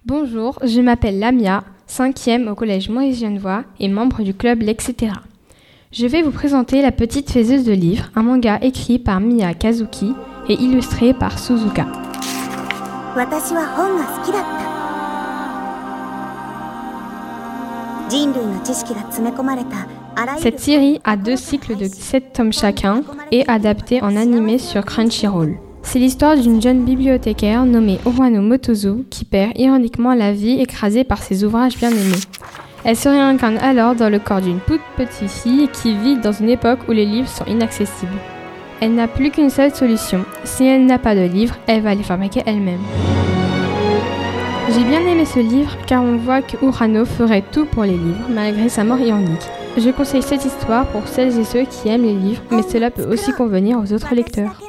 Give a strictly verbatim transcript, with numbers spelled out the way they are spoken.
Bonjour, je m'appelle Lamia, cinquième au collège Maurice Genevoix et membre du club l'et cetera. Je vais vous présenter La Petite Faiseuse de Livres, un manga écrit par Miya Kazuki et illustré par Suzuka. Cette série a deux cycles de sept tomes chacun et adapté en animé sur Crunchyroll. C'est l'histoire d'une jeune bibliothécaire nommée Urano Motozu qui perd ironiquement la vie écrasée par ses ouvrages bien-aimés. Elle se réincarne alors dans le corps d'une toute petite fille qui vit dans une époque où les livres sont inaccessibles. Elle n'a plus qu'une seule solution. Si elle n'a pas de livres, elle va les fabriquer elle-même. J'ai bien aimé ce livre car on voit que Urano ferait tout pour les livres malgré sa mort ironique. Je conseille cette histoire pour celles et ceux qui aiment les livres, mais cela peut aussi convenir aux autres lecteurs.